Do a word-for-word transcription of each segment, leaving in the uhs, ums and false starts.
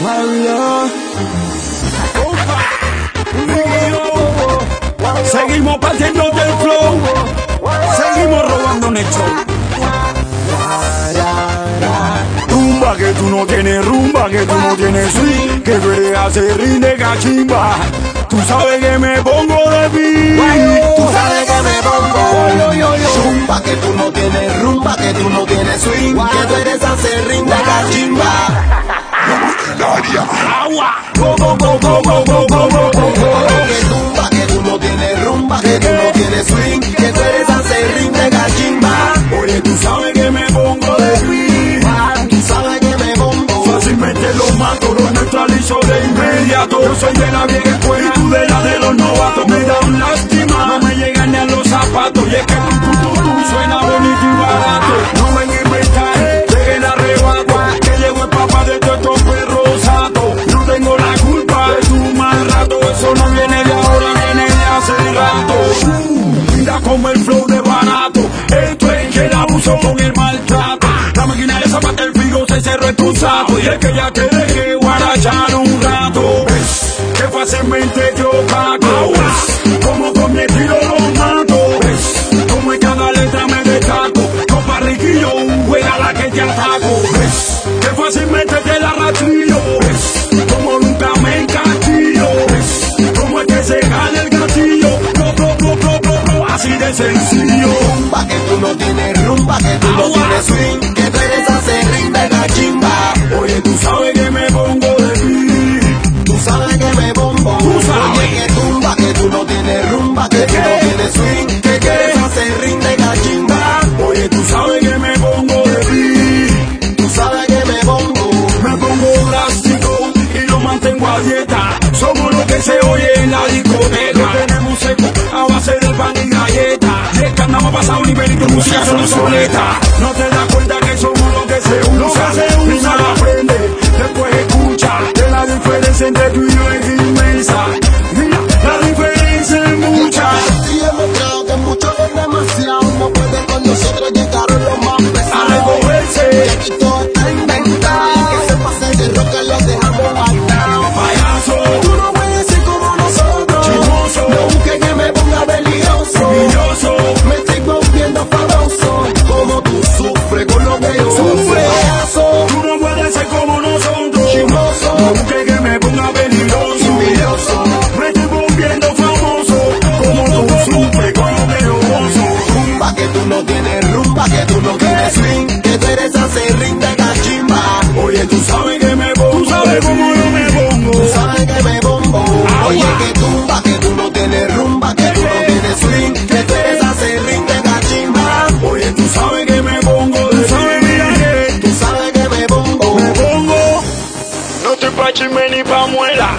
Mario. Seguimos partiendo del flow, seguimos robando en el show. Rumba que tú no tienes, rumba que tú no tienes swing, que tú eres acerrín de cachimba. Tú sabes que me pongo de beat, Tú sabes que me pongo. Rumba que tú no tienes, rumba que tú no tienes swing, que tú eres acerrín de cachimba. agua, go go go go go go go go go. Que rumba que tú no tienes, rumba que tú no tienes swing, que tú eres acerrín de cachimba. Oye, tú sabes que me pongo de beat, Tú sabes que me pongo. fácilmente los mato, los neutralizo de inmediato. Yo soy de la vieja escuela y tú de la de los novatos. Me da un lástima, no me llegan ni a los zapatos. Y es que tu tu tu tu suena bonito y barato. No me inventaré, llegué el arrebato, que llegó el papá de todos estos perros satos. No tengo la culpa de tu mal rato, eso no viene de ahora, viene de hace rato. Uh, mira como el flow de barato, esto es que el abuso con el maltrato. La máquina de zapata el frigo se cerró en tu saco, y es que ya te dejé guarachar un rato. Es que fácilmente yo pago, como con mi estilo los mato. Es como en cada letra me destaco, con parriquillo juega la que te ataco. Es que fácilmente te la rastrillo, es como nunca me encastillo. Es como el que se gana el gatillo, pro, pro, pro, pro, pro, pro, así de sencillo. Rumba que tú no tienes, rumba que tú no tienes swing, que tú eres acerrín de cachimba. Oye, tú sabes que me pongo de beat, Tú sabes que me bombo. Tú sabes. Oye, que rumba que tú no tienes, rumba que tú no tienes swing, que tú eres acerrín de cachimba. oye, tú sabes que me pongo de beat, Tú sabes que me bombo. me pongo drástico y lo mantengo a dieta. Somos lo que se oye en la discoteca, lo tenemos seco a base del pan y galleta. Y es que andamos pasado nivel y tu música son obsoleta. No te das cuenta que somos lo que se usa, primero aprende, después escucha, que la diferencia entre tú y yo es inmensa. Mira, la diferencia es mucha. Y hemos creado que mucho es demasiado. No pueden con nosotros, llegaron los más A pesados. recogerse, Y aquí todo está inventado. Que se pase de rock que los dejamos matados. payaso, Tú no puedes ser como nosotros. chismoso, No busques que me ponga religioso. envidioso. Me estoy volviendo famoso. Como tú sufres con lo que yo sufro. Payaso, Tú no puedes ser como nosotros, chismoso, no busques que me ponga peligroso. envidioso. Me estoy volviendo famoso, como tú sufres con lo que yo gozo. Rumba que tú no tienes, rumba que tú no tienes swing, que tú eres acerrín de cachimba. Oye, tú sabes que me pongo, tú sabes cómo yo me pongo. Tú sabes que me bombo. Oye, que tumba que tú no tienes, rumba que tú no tienes swing, que tú eres acerrín de cachimba. Oye, tú sabes que me pongo, tú sabes, mira que Tú sabes que me bombo. me pongo. No estoy pa' chisme ni pa' muela,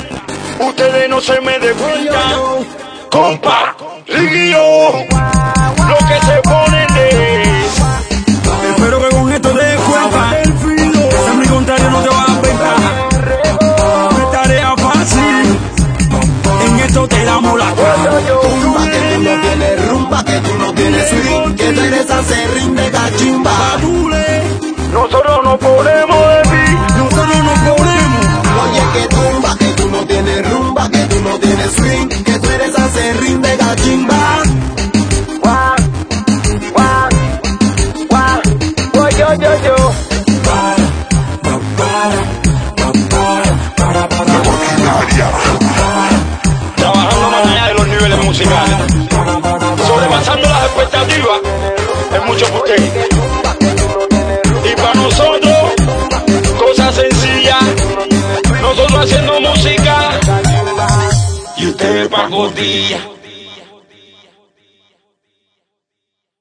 ustedes no se me den cuenta. Compa, Riguillo, lo que se ponen de. Espero que con esto te des cuenta. En mi contrario no te vas a apretar. No es tarea fácil, en esto te damos la cara. Tumba que tú no tienes, rumba que tú no tienes swing, que tú eres acerrín de cachimba. Nosotros no ponemos de beat, nosotros no ponemos. Oye, que tumba que tú no tienes, rumba que tú no tienes swing, que tú eres acerrín de cachimba. Yo, yo, yo. Trabajando más allá de los niveles musicales, sobrepasando las expectativas, es mucho por qué. Y para nosotros, cosas sencillas, nosotros haciendo música y ustedes pa' costillas.